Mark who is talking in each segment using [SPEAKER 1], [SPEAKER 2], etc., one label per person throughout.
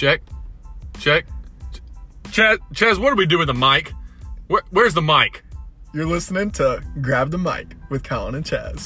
[SPEAKER 1] Check. Chaz, what do we do with the mic? Where's the mic?
[SPEAKER 2] You're listening to Grab the Mic with Colin and Chaz.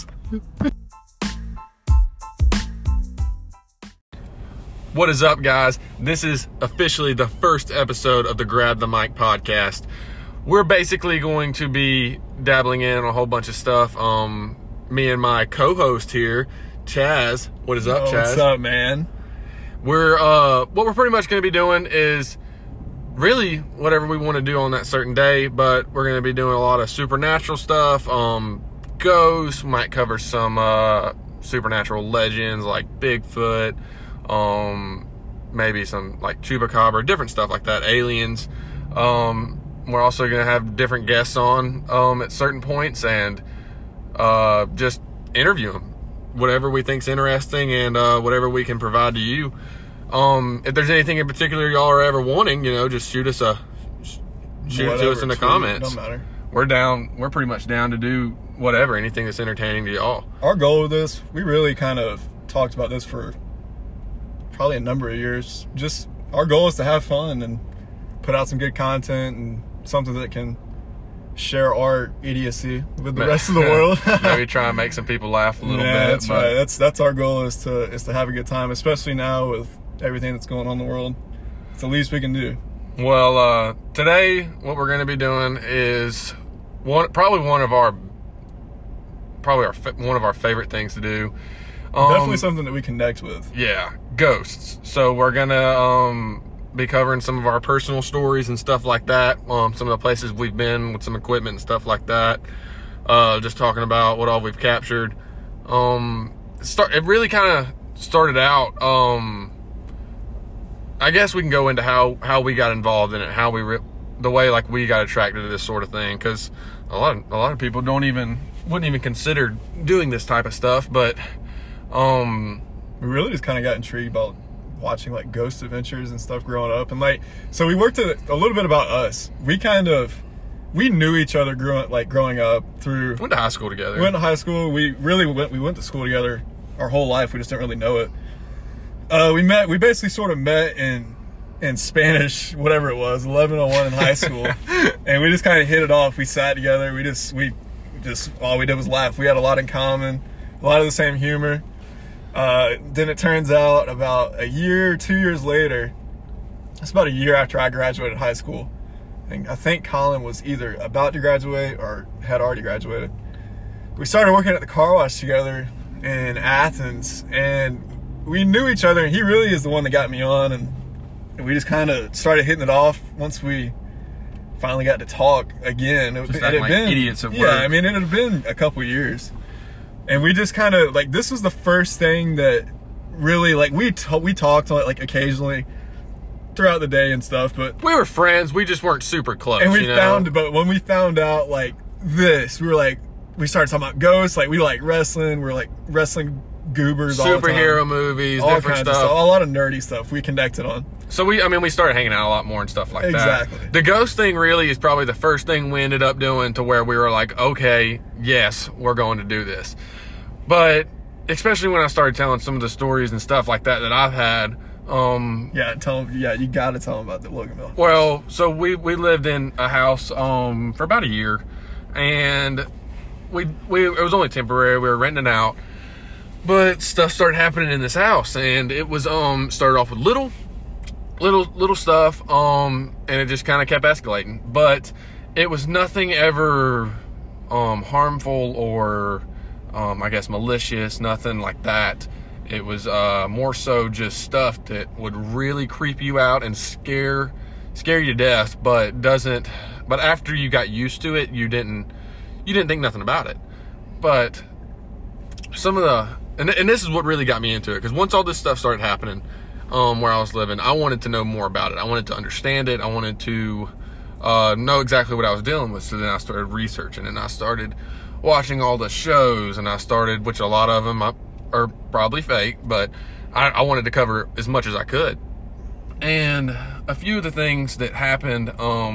[SPEAKER 1] What is up, guys? This is officially the first episode of the Grab the Mic podcast. We're basically going to be dabbling in a whole bunch of stuff. Me and my co-host here, Chaz. What is up, Chaz?
[SPEAKER 2] What's up, man?
[SPEAKER 1] What we're pretty much going to be doing is really whatever we want to do on that certain day, but we're going to be doing a lot of supernatural stuff. Ghosts, might cover some supernatural legends like Bigfoot, maybe some like Chupacabra, different stuff like that, aliens. We're also going to have different guests on at certain points and just interview them. Whatever we think's interesting and whatever we can provide to you. If there's anything in particular y'all are ever wanting, just shoot it to us in the comments.
[SPEAKER 2] Don't matter.
[SPEAKER 1] We're pretty much down to do whatever, anything that's entertaining to y'all.
[SPEAKER 2] Our goal with this, we really kind of talked about this for probably a number of years. Just our goal is to have fun and put out some good content and something that can share our idiocy with the rest of the world.
[SPEAKER 1] Maybe try and make some people laugh a little bit.
[SPEAKER 2] That's right. That's our goal is to have a good time, especially now with everything that's going on in the world. It's the least we can do.
[SPEAKER 1] Well, today what we're going to be doing is one of our favorite things to do.
[SPEAKER 2] Definitely something that we connect with.
[SPEAKER 1] Yeah, ghosts. So we're gonna be covering some of our personal stories and stuff like that. Some of the places we've been with some equipment and stuff like that. Just talking about what all we've captured. It really kind of started out. I guess we can go into how we got involved in it, the way like we got attracted to this sort of thing, because a lot of people wouldn't even consider doing this type of stuff, but
[SPEAKER 2] we really just kind of got intrigued about watching like Ghost Adventures and stuff growing up, and so we worked a little bit about us. We knew each other growing up through.
[SPEAKER 1] Went to high school together.
[SPEAKER 2] We went to school together our whole life. We just didn't really know it. We basically sort of met in Spanish, whatever it was, 1101 in high school, and we just kind of hit it off. We sat together. We just all we did was laugh. We had a lot in common, a lot of the same humor. Then it turns out about a year or 2 years later, it's about a year after I graduated high school. I think Colin was either about to graduate or had already graduated. We started working at the car wash together in Athens, and we knew each other, and he really is the one that got me on, and we just kind of started hitting it off once we finally got to talk again.
[SPEAKER 1] It had been idiots at work.
[SPEAKER 2] Yeah, I mean, it had been a couple years. And we just kind of, this was the first thing that really, we talked occasionally throughout the day and stuff, but
[SPEAKER 1] we were friends. We just weren't super close.
[SPEAKER 2] And but when we found out, this, we were we started talking about ghosts, we like wrestling, we're wrestling goobers all the time.
[SPEAKER 1] Superhero movies,
[SPEAKER 2] all
[SPEAKER 1] different
[SPEAKER 2] kinds of stuff. A lot of nerdy stuff we connected on.
[SPEAKER 1] So we started hanging out a lot more and stuff like that.
[SPEAKER 2] Exactly.
[SPEAKER 1] The ghost thing really is probably the first thing we ended up doing to where we were like, okay, yes, we're going to do this. But especially when I started telling some of the stories and stuff like that I've had.
[SPEAKER 2] You got to tell them about the Loganville.
[SPEAKER 1] Well, so we lived in a house for about a year, and it was only temporary. We were renting it out, but stuff started happening in this house, and it was started off with little stuff, and it just kind of kept escalating. But it was nothing ever harmful or I guess malicious, nothing like that. It was more so just stuff that would really creep you out and scare you to death, but after you got used to it, you didn't think nothing about it. But some of and this is what really got me into it, because once all this stuff started happening where I was living, I wanted to know more about it. I wanted to understand it. I wanted to know exactly what I was dealing with. So then I started researching, and I started watching all the shows, and which a lot of them are probably fake, but I wanted to cover as much as I could. And a few of the things that happened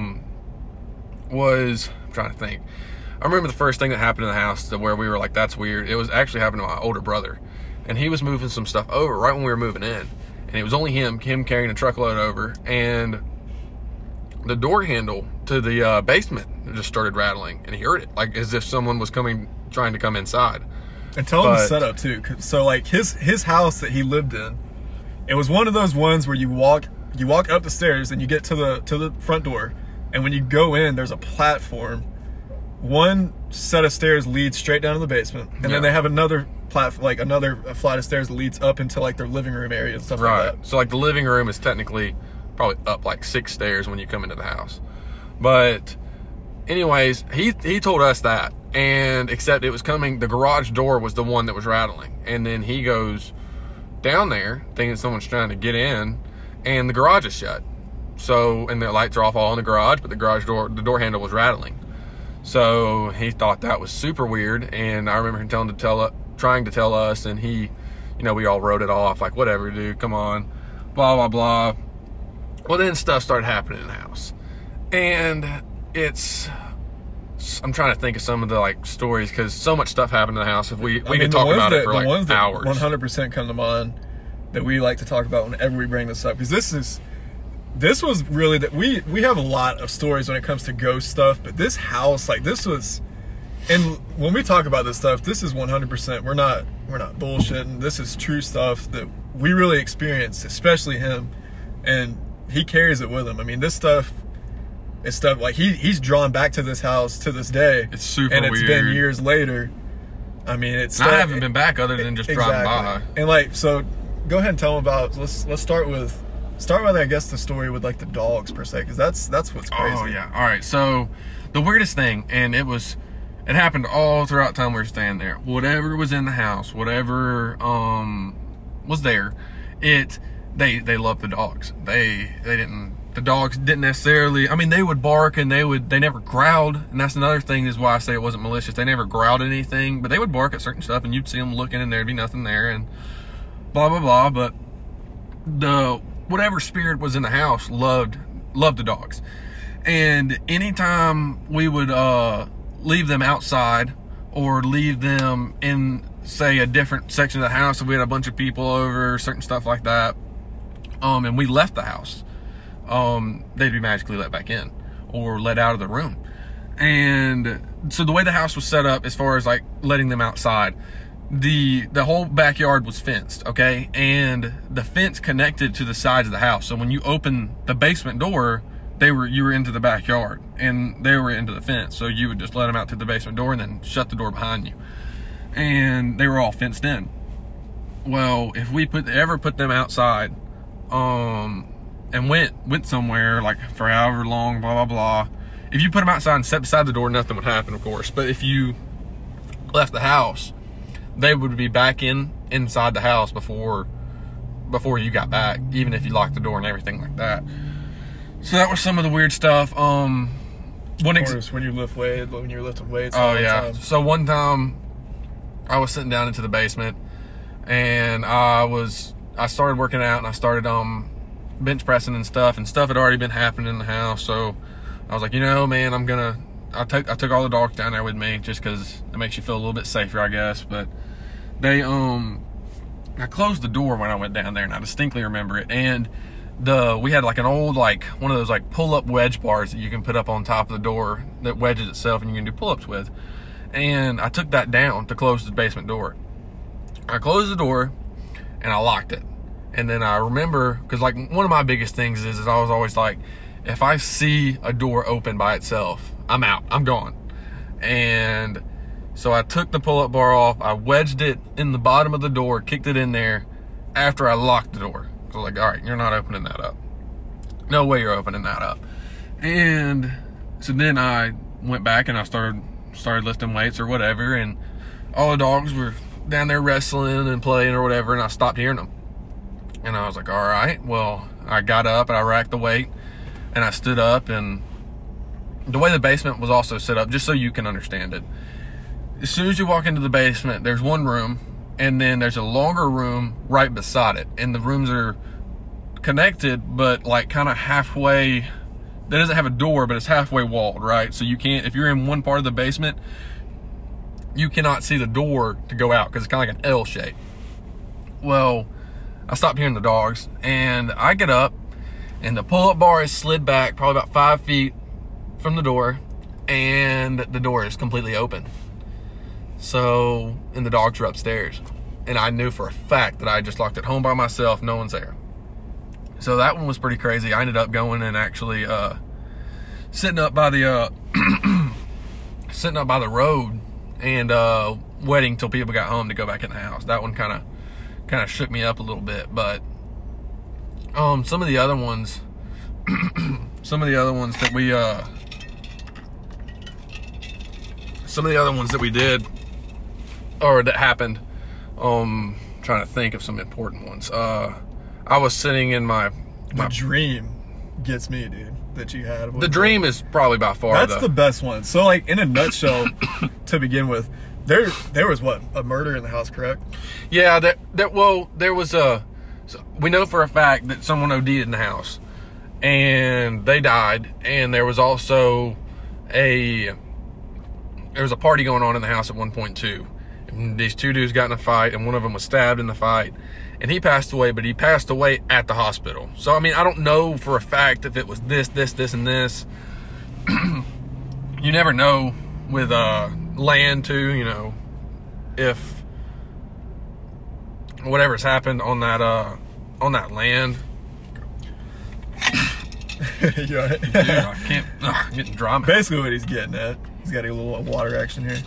[SPEAKER 1] was, I'm trying to think. I remember the first thing that happened in the house to where we were like, that's weird. It was actually happening to my older brother, and he was moving some stuff over right when we were moving in. and it was only him carrying a truckload over, and the door handle to the basement just started rattling, and he heard it, like as if someone was trying to come inside.
[SPEAKER 2] And tell him the setup too. So like his house that he lived in, it was one of those ones where you walk up the stairs and you get to the front door, and when you go in, there's a platform. One set of stairs leads straight down to the basement, and then they have another another flight of stairs that leads up into like their living room area and stuff like that.
[SPEAKER 1] So like the living room is technically probably up like 6 stairs when you come into the house. But anyways, he told us that, and except it was coming, the garage door was the one that was rattling, and then he goes down there thinking someone's trying to get in, and the garage is shut. So, and the lights are off all in the garage, but the garage door, the door handle was rattling. So he thought that was super weird, and I remember him trying to tell us, and he, you know, we all wrote it off like, whatever, dude, come on, blah blah blah. Well, then stuff started happening in the house, and I'm trying to think of some of the like stories, because so much stuff happened in the house. If we could talk about it for like hours.
[SPEAKER 2] The ones that 100% come to mind that we like to talk about whenever we bring this up, because this was really that we have a lot of stories when it comes to ghost stuff, but this house, like this was, and when we talk about this stuff, this is 100%, we're not bullshitting. This is true stuff that we really experienced, especially him, and he carries it with him. I mean, this stuff is stuff like he's drawn back to this house to this day.
[SPEAKER 1] It's super
[SPEAKER 2] weird. And it's
[SPEAKER 1] weird.
[SPEAKER 2] been years later. I mean, it's
[SPEAKER 1] I haven't been back other than just driving by.
[SPEAKER 2] And like, so go ahead and tell him about, let's start with I guess the story with like the dogs per se, because that's what's crazy.
[SPEAKER 1] Oh yeah. All right. So the weirdest thing, and it happened all throughout the time we were staying there. Whatever was in the house, whatever was there, they loved the dogs. The dogs didn't necessarily, I mean, they would bark, and they never growled, and that's another thing is why I say it wasn't malicious. They never growled at anything, but they would bark at certain stuff, and you'd see them looking, and there'd be nothing there, and blah blah blah. But whatever spirit was in the house loved the dogs, and anytime we would leave them outside or leave them in, say, a different section of the house, if we had a bunch of people over, certain stuff like that, and we left the house, they'd be magically let back in or let out of the room. And so the way the house was set up, as far as like letting them outside, the whole backyard was fenced, okay? And the fence connected to the sides of the house. So when you open the basement door, you were into the backyard, and they were into the fence. So you would just let them out to the basement door and then shut the door behind you. And they were all fenced in. Well, if we ever put them outside, and went somewhere, like for however long, blah blah blah, if you put them outside and set beside the door, nothing would happen, of course. But if you left the house, they would be back inside the house before you got back, even if you locked the door and everything like that. So that was some of the weird stuff. When you're lifting weights.
[SPEAKER 2] Oh yeah.
[SPEAKER 1] So one time I was sitting down into the basement, and I started working out, and I started bench pressing and stuff had already been happening in the house. So I was like, you know, man, I took all the dogs down there with me, just because it makes you feel a little bit safer, I guess. But I closed the door when I went down there, and I distinctly remember it. And we had like an old, like one of those like pull-up wedge bars that you can put up on top of the door that wedges itself, and you can do pull-ups with. And I took that down to close the basement door. I closed the door and I locked it. And then I remember, because like one of my biggest things is I was always like, if I see a door open by itself, I'm out, I'm gone. And so I took the pull-up bar off, I wedged it in the bottom of the door, kicked it in there after I locked the door. So I was like, all right, you're not opening that up. No way you're opening that up. And so then I went back and I started lifting weights or whatever, and all the dogs were down there wrestling and playing or whatever, and I stopped hearing them. And I was like, all right, well, I got up and I racked the weight, and I stood up. And the way the basement was also set up, just so you can understand it, as soon as you walk into the basement, there's one room, and then there's a longer room right beside it. And the rooms are connected, but like kind of halfway. That doesn't have a door, but it's halfway walled, right? So you can't, if you're in one part of the basement, you cannot see the door to go out, because it's kind of like an L shape. Well, I stopped hearing the dogs, and I get up, and the pull-up bar is slid back probably about 5 feet from the door, and the door is completely open. So, and the dogs are upstairs. And I knew for a fact that I just locked it home by myself, no one's there. So that one was pretty crazy. I ended up going and actually sitting up by the sitting up by the road and waiting till people got home to go back in the house. That one kind of shook me up a little bit. But some of the other ones that we did or that happened, trying to think of some important ones. I was sitting in my
[SPEAKER 2] dream gets me, dude, that you had.
[SPEAKER 1] The dream is probably by far
[SPEAKER 2] the best one. So, like, in a nutshell, to begin with, there was what, a murder in the house, correct?
[SPEAKER 1] Yeah, there was we know for a fact that someone OD'd in the house, and they died, and there was also a party going on in the house at one point too. And these two dudes got in a fight, and one of them was stabbed in the fight, and he passed away, but he passed away at the hospital. So, I mean, I don't know for a fact if it was this, and this. You never know with land too, you know, if whatever's happened on that land.
[SPEAKER 2] You all right?
[SPEAKER 1] Dude, I can't. I'm getting dry.
[SPEAKER 2] Basically, what he's getting at, he's got a little water action here.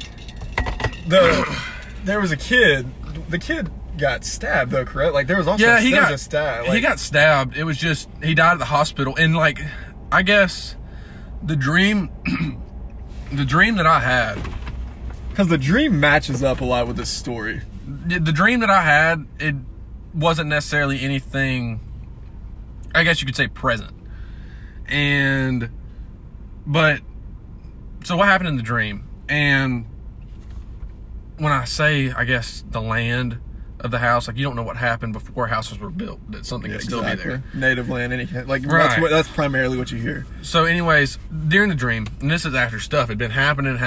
[SPEAKER 2] There was a kid. The kid got stabbed, though, correct? Like, there was also a stab. Like,
[SPEAKER 1] he got stabbed. It was just he died at the hospital, and like, I guess the dream that I had,
[SPEAKER 2] because the dream matches up a lot with this story.
[SPEAKER 1] The dream that I had, it wasn't necessarily anything, I guess you could say, present. But so what happened in the dream? And when I say, I guess, the land of the house, like, you don't know what happened before houses were built, that something could still be there.
[SPEAKER 2] Native land, any kind, like,
[SPEAKER 1] right.
[SPEAKER 2] That's primarily what you hear.
[SPEAKER 1] So anyways, during the dream, and this is after stuff had been happening,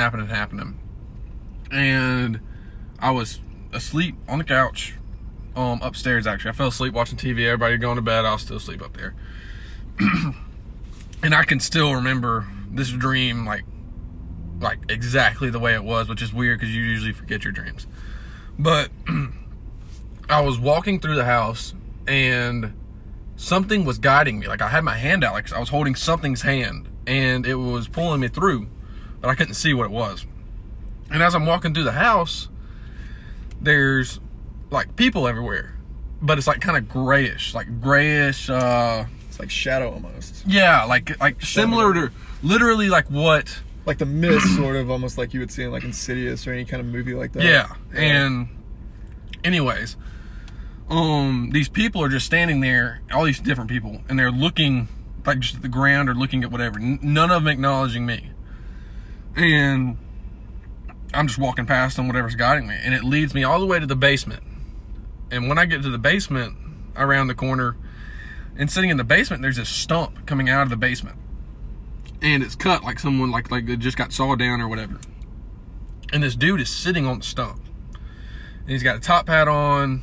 [SPEAKER 1] and I was asleep on the couch, upstairs. Actually, I fell asleep watching TV. Everybody had gone to bed. I was still asleep up there. And I can still remember this dream like exactly the way it was, which is weird because you usually forget your dreams. But I was walking through the house, and something was guiding me. Like, I had my hand out, like I was holding something's hand, and it was pulling me through, but I couldn't see what it was. And as I'm walking through the house, there's like people everywhere, but it's like kind of grayish.
[SPEAKER 2] It's like shadow almost.
[SPEAKER 1] Yeah, like similar to literally like what,
[SPEAKER 2] like the mist, sort of, almost like you would see in like Insidious or any kind of movie like that.
[SPEAKER 1] Yeah. And anyways, these people are just standing there, all these different people, and they're looking like just at the ground or looking at whatever. None of them acknowledging me. And I'm just walking past them, whatever's guiding me, and it leads me all the way to the basement. And when I get to the basement, around the corner, and sitting in the basement, there's this stump coming out of the basement, and it's cut like someone like it just got sawed down or whatever. And this dude is sitting on the stump, and he's got a top hat on.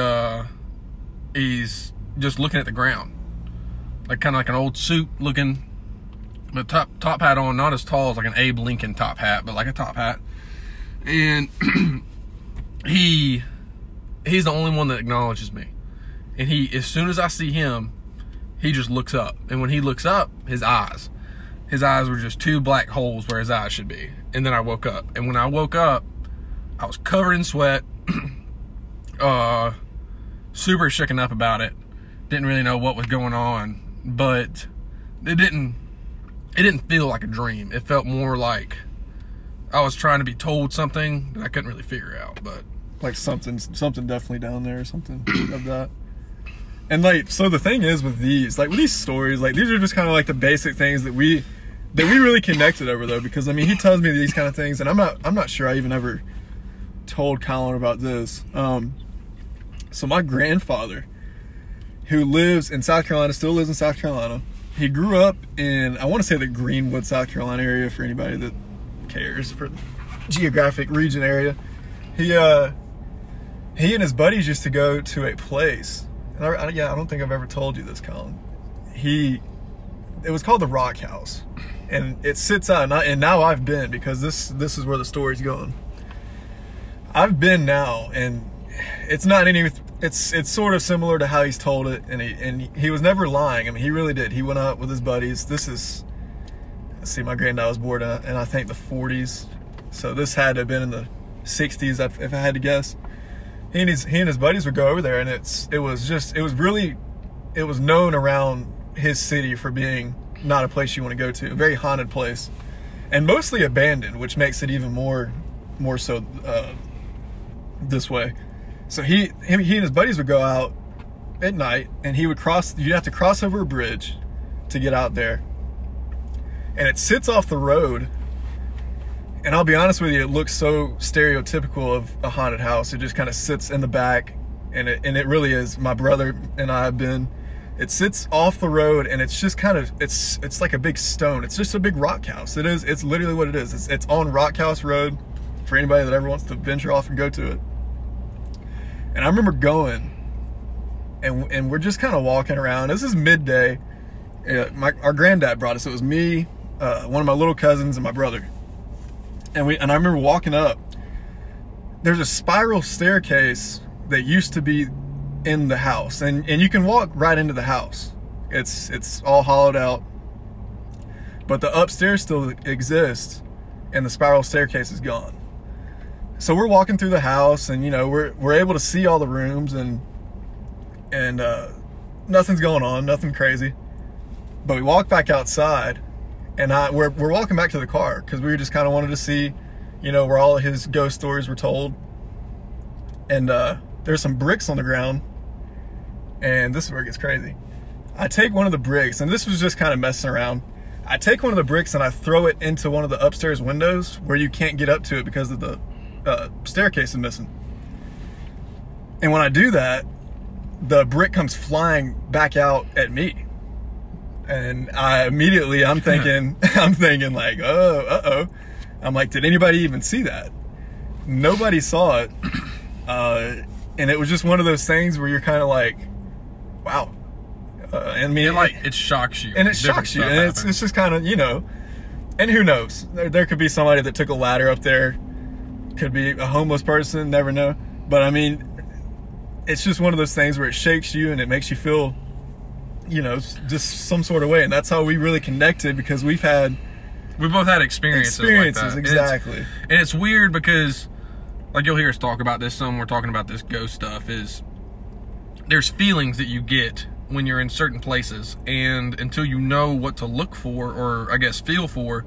[SPEAKER 1] He's just looking at the ground, like kind of like an old suit looking, but top hat on, not as tall as like an Abe Lincoln top hat, but like a top hat. And he's the only one that acknowledges me. And as soon as I see him, he just looks up. And when he looks up, his eyes were just two black holes where his eyes should be. And then I woke up. And when I woke up, I was covered in sweat, super shaken up about it. Didn't really know what was going on, but it didn't feel like a dream. It felt more like I was trying to be told something that I couldn't really figure out, but
[SPEAKER 2] like something definitely down there or something of that. And like, so the thing is with these stories, like these are just kind of like the basic things that we really connected over, though, because I mean, he tells me these kind of things, and I'm not sure I even ever told Colin about this. So my grandfather, who lives in South Carolina, still lives in South Carolina. He grew up in, I want to say, the Greenwood, South Carolina area, for anybody that cares for the geographic region area. He he and his buddies used to go to a place. And I don't think I've ever told you this, Colin. It was called the Rock House, and it sits out. And now I've been, because this is where the story's going. I've been now, and it's not any. It's sort of similar to how he's told it, and he was never lying. I mean, he really did. He went out with his buddies. This is, let's see, my granddad was born in I think the 40s, so this had to have been in the 60s if I had to guess. He and his buddies would go over there, and it was known around his city for being not a place you want to go to, a very haunted place, and mostly abandoned, which makes it even more so this way. So he and his buddies would go out at night, and you'd have to cross over a bridge to get out there, and it sits off the road. And I'll be honest with you, it looks so stereotypical of a haunted house. It just kind of sits in the back, and it really is. My brother and I have been. It sits off the road, and it's just kind of, it's like a big stone. It's just a big rock house. It is. It's literally what it is. It's on Rock House Road for anybody that ever wants to venture off and go to it. And I remember going, and we're just kind of walking around. This is midday. Our granddad brought us. It was me, one of my little cousins, and my brother. And I remember walking up. There's a spiral staircase that used to be in the house, and you can walk right into the house. It's all hollowed out, but the upstairs still exists, and the spiral staircase is gone. So we're walking through the house, and we're able to see all the rooms, and nothing's going on, nothing crazy. But we walk back outside, and we're walking back to the car because we just kind of wanted to see, where all of his ghost stories were told. And there's some bricks on the ground, and this is where it gets crazy. I take one of the bricks, and this was just kind of messing around. I take one of the bricks and I throw it into one of the upstairs windows where you can't get up to it because of the staircase is missing. And when I do that, the brick comes flying back out at me. And I'm thinking like, oh, I'm like, did anybody even see that? Nobody saw it. And it was just one of those things where you're kind of like, wow.
[SPEAKER 1] It shocks you.
[SPEAKER 2] And it shocks you. And it's just kind of, and who knows? There could be somebody that took a ladder up there. Could be a homeless person, never know. But I mean, it's just one of those things where it shakes you and it makes you feel, just some sort of way. And that's how we really connected, because we both had experiences like that.
[SPEAKER 1] Exactly. And it's weird because, like, you'll hear us talk about this some. We're talking about this ghost stuff. There's feelings that you get when you're in certain places, and until you know what to look for, or I guess feel for.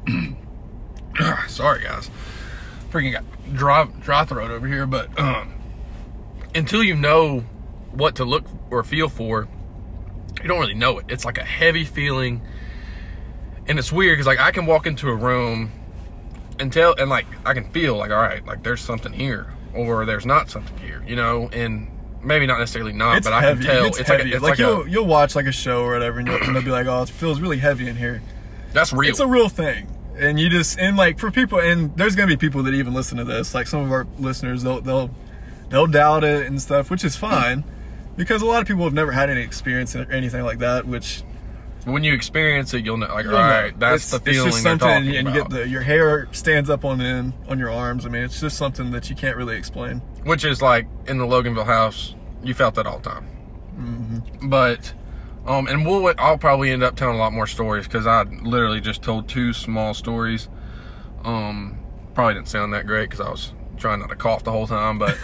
[SPEAKER 1] Sorry, guys. Freaking got dry throat over here, but until you know what to look or feel for, you don't really know it. It's like a heavy feeling, and it's weird because, like, I can walk into a room and like, I can feel like, all right, like, there's something here, or there's not something here, and maybe not necessarily not, but I can tell.
[SPEAKER 2] It's heavy. Like you'll watch like a show or whatever, and they'll be like, oh, it feels really heavy in here.
[SPEAKER 1] That's real.
[SPEAKER 2] It's a real thing. And like, for people, and there's gonna be people that even listen to this, like some of our listeners, they'll doubt it and stuff, which is fine, because a lot of people have never had any experience or anything like that. Which,
[SPEAKER 1] when you experience it, you'll know. Like, all right, that's the feeling. It's just something, and
[SPEAKER 2] you get your hair stands up on your arms. I mean, it's just something that you can't really explain.
[SPEAKER 1] Which is like in the Loganville house, you felt that all the time. Mm-hmm. But. And I'll probably end up telling a lot more stories, because I literally just told 2 small stories. Probably didn't sound that great because I was trying not to cough the whole time, but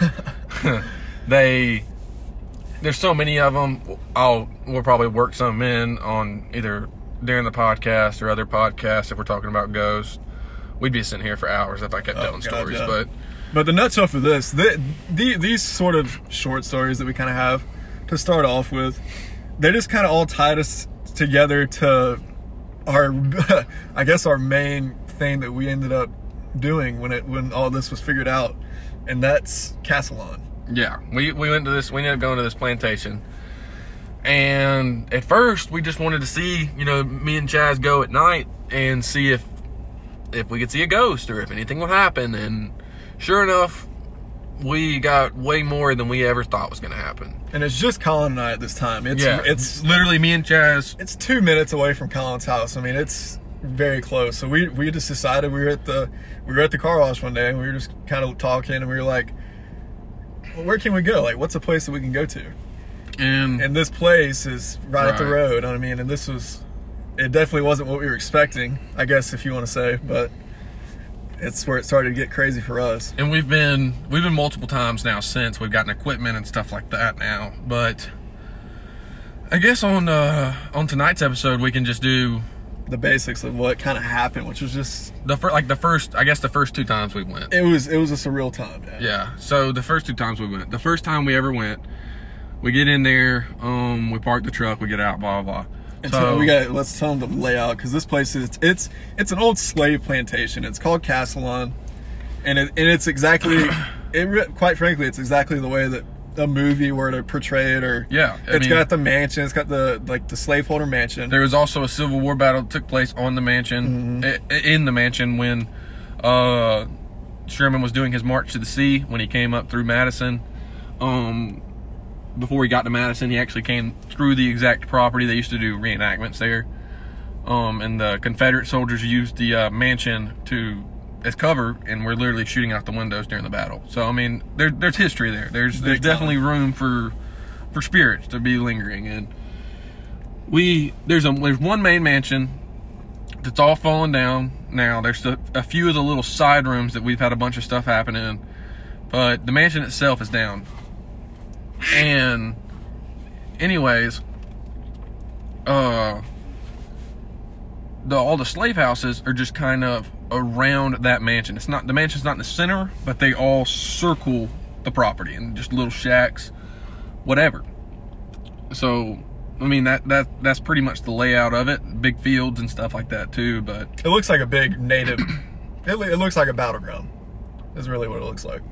[SPEAKER 1] there's so many of them. We'll probably work some in on either during the podcast or other podcasts if we're talking about ghosts. We'd be sitting here for hours if I kept telling stories. Yeah.
[SPEAKER 2] But the nutshell for this, these sort of short stories that we kind of have to start off with, they just kind of all tied us together to our, I guess, our main thing that we ended up doing when all this was figured out, and that's Castellon.
[SPEAKER 1] Yeah, we ended up going to this plantation, and at first we just wanted to see, me and Chaz go at night and see if we could see a ghost or if anything would happen, and sure enough, we got way more than we ever thought was going to happen.
[SPEAKER 2] And it's just Colin and I at this time.
[SPEAKER 1] It's literally me and Chaz.
[SPEAKER 2] It's 2 minutes away from Colin's house. I mean, it's very close. So we just decided we were at the car wash one day, and we were just kind of talking, and we were like, well, where can we go? Like, what's a place that we can go to? And this place is right up the road. I mean, and it definitely wasn't what we were expecting, I guess, if you want to say, but it's where it started to get crazy for us.
[SPEAKER 1] And we've been multiple times now since. We've gotten equipment and stuff like that now. But I guess on tonight's episode we can just do
[SPEAKER 2] the basics of what kind of happened, which was just
[SPEAKER 1] the first 2 times we went.
[SPEAKER 2] It was a surreal time.
[SPEAKER 1] Yeah. So the first 2 times we went. The first time we ever went, we get in there, we park the truck, we get out, blah blah blah.
[SPEAKER 2] And so let's tell them the layout, because this place it's an old slave plantation. It's called Castellon, and it's exactly quite frankly, it's exactly the way that a movie were to portray it. Or it's got the mansion, it's got the slaveholder mansion.
[SPEAKER 1] There was also a Civil War battle that took place on the mansion, in the mansion, when Sherman was doing his march to the sea, when he came up through Madison. Before he got to Madison, he actually came through the exact property. They used to do reenactments there. And the Confederate soldiers used the mansion as cover, and were literally shooting out the windows during the battle. So, I mean, there's history there. There's definitely room for spirits to be lingering. And there's one main mansion that's all fallen down now. There's a few of the little side rooms that we've had a bunch of stuff happen in, but the mansion itself is down. And anyways, all the slave houses are just kind of around that mansion. The mansion's not in the center, but they all circle the property, and just little shacks, whatever. So, I mean, that's pretty much the layout of it. Big fields and stuff like that too, but
[SPEAKER 2] it looks like a big native it looks like a battleground is really what it looks like.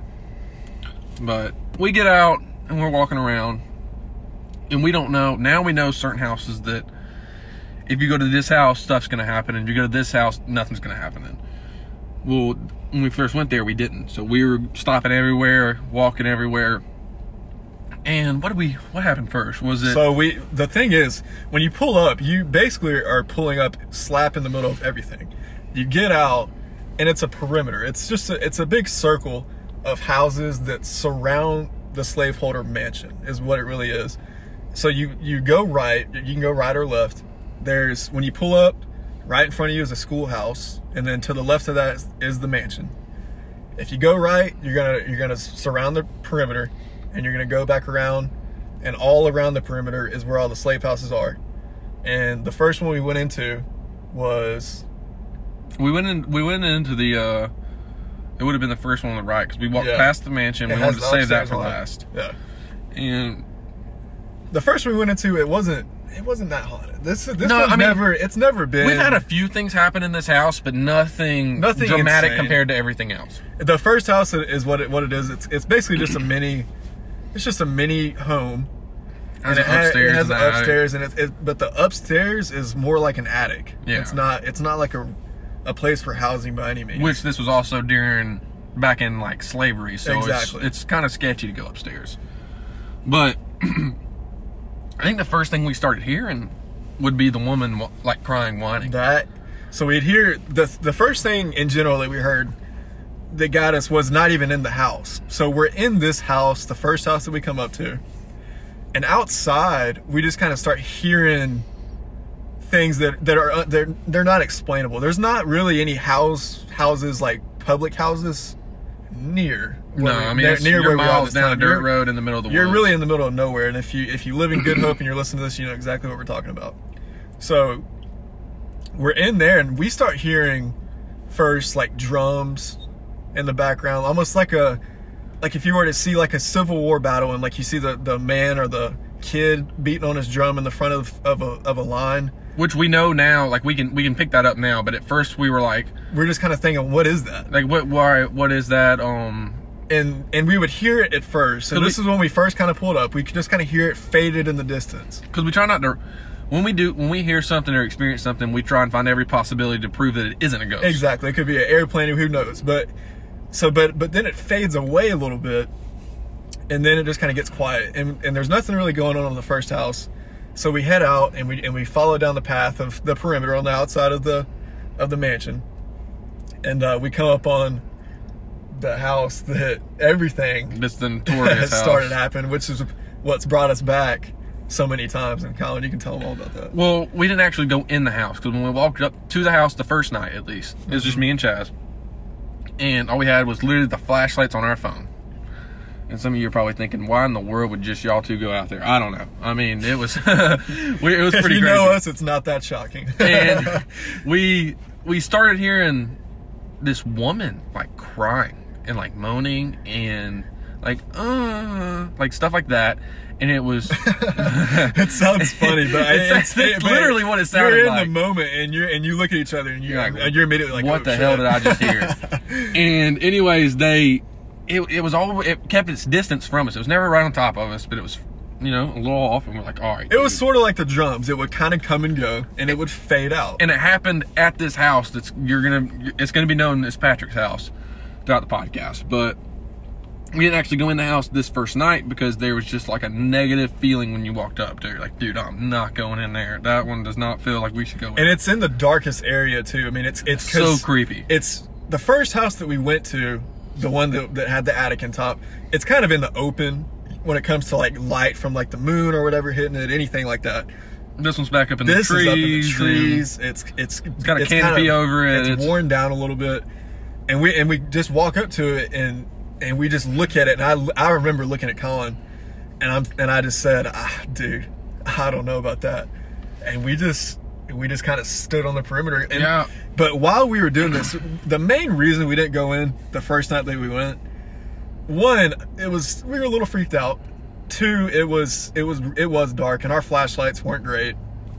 [SPEAKER 1] But we get out and we're walking around, and we don't know. Now we know certain houses that if you go to this house, stuff's going to happen, and if you go to this house, nothing's going to happen. And well, when we first went there, we didn't. So we were stopping everywhere, walking everywhere. And what happened first? Was it?
[SPEAKER 2] So the thing is, when you pull up, you basically are pulling up slap in the middle of everything. You get out, and it's a perimeter. It's just it's a big circle of houses that surround the slaveholder mansion, is what it really is. So you go right, you can go right or left. When you pull up, right in front of you is a schoolhouse, and then to the left of that is the mansion. If you go right, you're gonna surround the perimeter, and you're gonna go back around, and all around the perimeter is where all the slave houses are. And the first one we went into was
[SPEAKER 1] we went into the it would have been the first one on the right, because we walked past the mansion. We wanted to save that for last.
[SPEAKER 2] Yeah.
[SPEAKER 1] And
[SPEAKER 2] the first one we went into, it wasn't that haunted. It's never been.
[SPEAKER 1] We've had a few things happen in this house, but nothing dramatic
[SPEAKER 2] insane
[SPEAKER 1] compared to everything else.
[SPEAKER 2] The first house is what it is. It's basically just a mini. It's just a mini home.
[SPEAKER 1] And it has an
[SPEAKER 2] upstairs, but the upstairs is more like an attic.
[SPEAKER 1] Yeah.
[SPEAKER 2] It's not like a place for housing by any means.
[SPEAKER 1] Which this was also back in like slavery, so
[SPEAKER 2] exactly.
[SPEAKER 1] it's kind of sketchy to go upstairs. But I think the first thing we started hearing would be the woman like crying, whining.
[SPEAKER 2] So we'd hear the first thing in general that we heard that got us was not even in the house. So we're in this house, the first house that we come up to, and outside we just kind of start hearing things that are they're not explainable. There's not really any houses like public houses near.
[SPEAKER 1] No, I mean near where miles down a dirt road in the middle of the woods.
[SPEAKER 2] You're really in the middle of nowhere, and if you live in Good Hope and you're listening to this, you know exactly what we're talking about. So we're in there, and we start hearing first like drums in the background, almost like if you were to see like a Civil War battle, and like you see the man or the kid beating on his drum in the front of a line.
[SPEAKER 1] Which we know now, like we can pick that up now, but at first we were
[SPEAKER 2] just kind of thinking, what is that?
[SPEAKER 1] Like what is that?
[SPEAKER 2] And we would hear it at first. And this is when we first kind of pulled up. We could just kind of hear it faded in the distance.
[SPEAKER 1] Because we try not to, when we hear something or experience something, we try and find every possibility to prove that it isn't a ghost.
[SPEAKER 2] Exactly. It could be an airplane, who knows? But So, but then it fades away a little bit, and then it just kind of gets quiet, and there's nothing really going on the first house. So we head out and we follow down the path of the perimeter on the outside of the mansion, and we come up on the house that everything
[SPEAKER 1] This the notorious
[SPEAKER 2] has started
[SPEAKER 1] house.
[SPEAKER 2] happening, which is what's brought us back so many times. And Colin, you can tell them all about that.
[SPEAKER 1] Well, we didn't actually go in the house because when we walked up to the house the first night, at least, it was just me and Chaz, and all we had was literally the flashlights on our phone. And some of you are probably thinking, why in the world would just y'all two go out there? I don't know. I mean, it was it was
[SPEAKER 2] If
[SPEAKER 1] pretty
[SPEAKER 2] you
[SPEAKER 1] crazy.
[SPEAKER 2] know us, it's not that shocking.
[SPEAKER 1] And we started hearing this woman like crying and like moaning and like stuff like that, and it was
[SPEAKER 2] It sounds funny, but
[SPEAKER 1] It's literally what it sounded
[SPEAKER 2] You're in
[SPEAKER 1] like.
[SPEAKER 2] the moment, and you look at each other, and you're
[SPEAKER 1] like,
[SPEAKER 2] immediately like,
[SPEAKER 1] what
[SPEAKER 2] oh,
[SPEAKER 1] the
[SPEAKER 2] shit.
[SPEAKER 1] hell did I just hear? And anyways, it kept its distance from us. It was never right on top of us, but it was, a little off, and we're like, all right.
[SPEAKER 2] It was
[SPEAKER 1] dude.
[SPEAKER 2] sort of like the drums. It would kind of come and go, and it would fade out.
[SPEAKER 1] And it happened at this house it's gonna be known as Patrick's house throughout the podcast. But we didn't actually go in the house this first night because there was just like a negative feeling when you walked up there. Like, dude, I'm not going in there. That one does not feel like we should go in.
[SPEAKER 2] And it's in the darkest area too. I mean, it's
[SPEAKER 1] so creepy.
[SPEAKER 2] It's the first house that we went to, the one that had the attic and top. It's kind of in the open when it comes to like light from like the moon or whatever hitting it, anything like that.
[SPEAKER 1] This one's back up in
[SPEAKER 2] This
[SPEAKER 1] the trees.
[SPEAKER 2] is up in the trees. It's
[SPEAKER 1] got a canopy over it.
[SPEAKER 2] It's worn down a little bit, and we just walk up to it and we just look at it. And I remember looking at Colin, and I just said, dude, I don't know about that. And we just kind of stood on the perimeter. And,
[SPEAKER 1] Yeah.
[SPEAKER 2] But while we were doing this, the main reason we didn't go in the first night that we went, one, we were a little freaked out. Two, it was dark and our flashlights weren't great.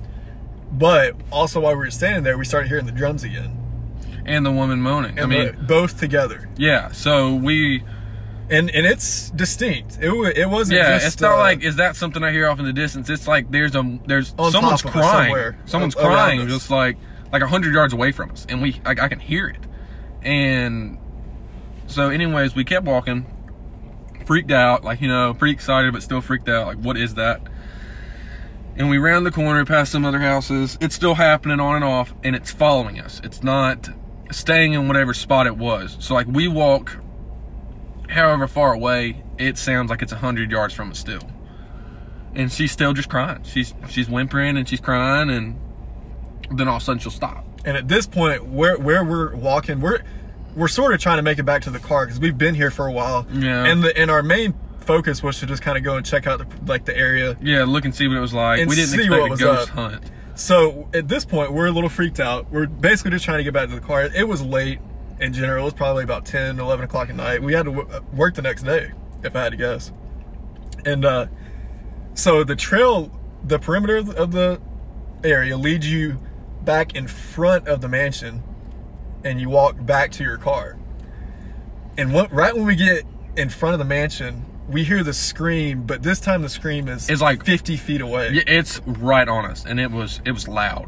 [SPEAKER 2] But also while we were standing there, we started hearing the drums again.
[SPEAKER 1] And the woman moaning.
[SPEAKER 2] And both together.
[SPEAKER 1] Yeah. So we.
[SPEAKER 2] And it's distinct. It wasn't.
[SPEAKER 1] Yeah,
[SPEAKER 2] just,
[SPEAKER 1] it's not like, is that something I hear off in the distance? It's like there's
[SPEAKER 2] on
[SPEAKER 1] someone's
[SPEAKER 2] top of us
[SPEAKER 1] crying.
[SPEAKER 2] somewhere,
[SPEAKER 1] Someone's
[SPEAKER 2] around
[SPEAKER 1] crying
[SPEAKER 2] us.
[SPEAKER 1] just like 100 yards away from us, and I can hear it. And so, anyways, we kept walking, freaked out, pretty excited but still freaked out. Like, what is that? And we round the corner past some other houses. It's still happening on and off, and it's following us. It's not staying in whatever spot it was. So, like, we walk however far away, it sounds like it's 100 yards from us still. And she's still just crying. She's whimpering and she's crying, and then all of a sudden she'll stop.
[SPEAKER 2] And at this point, where we're walking, we're sort of trying to make it back to the car because we've been here for a while.
[SPEAKER 1] Yeah.
[SPEAKER 2] And our main focus was to just kind of go and check out the area.
[SPEAKER 1] Yeah, look and see what it was like.
[SPEAKER 2] And
[SPEAKER 1] We didn't
[SPEAKER 2] see
[SPEAKER 1] expect
[SPEAKER 2] what
[SPEAKER 1] a
[SPEAKER 2] was
[SPEAKER 1] ghost
[SPEAKER 2] up.
[SPEAKER 1] hunt.
[SPEAKER 2] So at this point, we're a little freaked out. We're basically just trying to get back to the car. It was late in general. It was probably about 10, 11 o'clock at night. We had to work the next day, if I had to guess. And so the perimeter of the area leads you back in front of the mansion, and you walk back to your car. And right when we get in front of the mansion, we hear the scream, but this time the scream is
[SPEAKER 1] It's like
[SPEAKER 2] 50 feet away.
[SPEAKER 1] Yeah, it's right on us, and it was loud.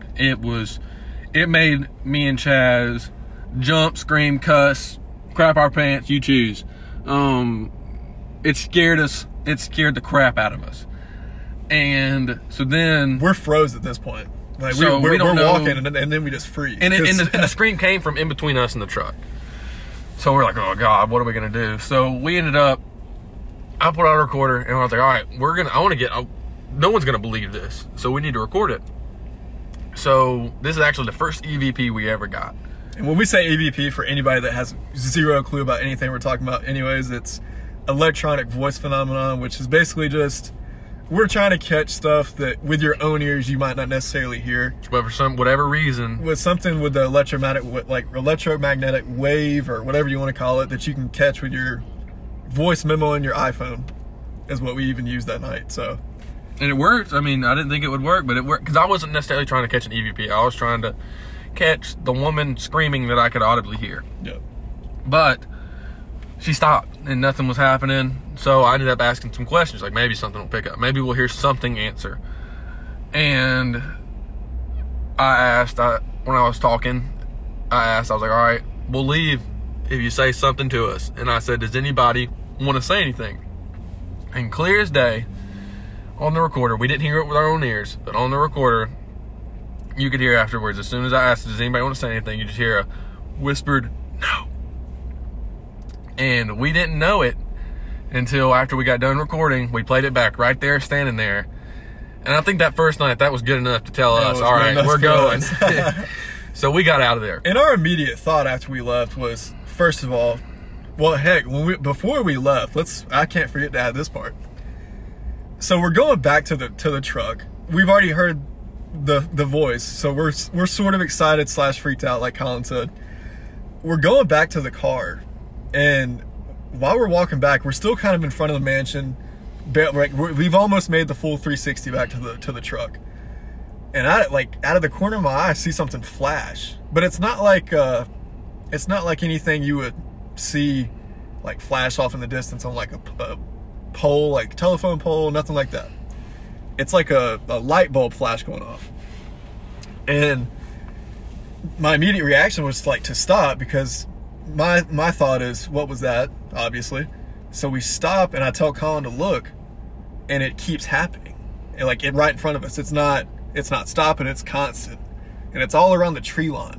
[SPEAKER 1] It made me and Chaz jump, scream, cuss, crap our pants, you choose. It scared us. It scared the crap out of us. And so then
[SPEAKER 2] We're froze at this point. Like
[SPEAKER 1] So
[SPEAKER 2] we're
[SPEAKER 1] we don't know-
[SPEAKER 2] walking, and then we just freeze.
[SPEAKER 1] And the scream came from in between us and the truck. So we're like, oh God, what are we gonna do? So we ended up, I put out a recorder, and I was like, all right, no one's gonna believe this, so we need to record it. So this is actually the first EVP we ever got.
[SPEAKER 2] And when we say EVP, for anybody that has zero clue about anything we're talking about anyways, it's electronic voice phenomenon, which is basically just, we're trying to catch stuff that with your own ears you might not necessarily hear.
[SPEAKER 1] But for whatever reason,
[SPEAKER 2] With something with the electromagnetic wave or whatever you want to call it, that you can catch with your voice memo in your iPhone, is what we even used that night. So,
[SPEAKER 1] and it worked. I mean, I didn't think it would work, but it worked, because I wasn't necessarily trying to catch an EVP. I was trying to catch the woman screaming that I could audibly hear.
[SPEAKER 2] yeah.
[SPEAKER 1] But she stopped and nothing was happening. So I ended up asking some questions, like maybe something will pick up. Maybe we'll hear something answer. And I asked, when I was talking, I was like, all right, we'll leave if you say something to us. And I said, does anybody want to say anything? And clear as day, on the recorder, we didn't hear it with our own ears, but on the recorder, you could hear afterwards, as soon as I asked, does anybody want to say anything, you just hear a whispered, no. And we didn't know it until after we got done recording. We played it back right there, standing there. And I think that first night, that was good enough to tell us, all right, we're going. So we got out of there.
[SPEAKER 2] And our immediate thought after we left was, first of all, well, heck, before we left, I can't forget to add this part. So we're going back to the truck. We've already heard the voice, so we're sort of excited / freaked out, like Colin said. We're going back to the car, and while we're walking back, we're still kind of in front of the mansion. We've almost made the full 360 back to the truck, and out of the corner of my eye, I see something flash. But it's not like anything you would see like flash off in the distance on like a pole, like telephone pole, nothing like that. It's like a light bulb flash going off. And my immediate reaction was like to stop, because my thought is, what was that? Obviously. So we stop, and I tell Colin to look, and it keeps happening. And like it right in front of us. It's not stopping, it's constant. And it's all around the tree line.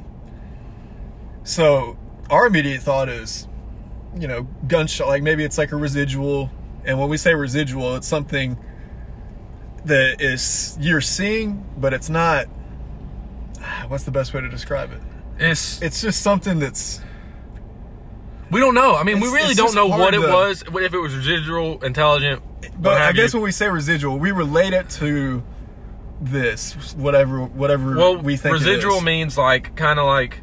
[SPEAKER 2] So our immediate thought is, gunshot, like maybe it's like a residual. And when we say residual, it's something that is you're seeing, but it's not. What's the best way to describe it? It's just something that's.
[SPEAKER 1] We don't know. I mean, we really don't know what it was. If it was residual, intelligent.
[SPEAKER 2] But I guess when we say residual, we relate it to this, whatever we think.
[SPEAKER 1] Residual
[SPEAKER 2] it is.
[SPEAKER 1] means like kind of like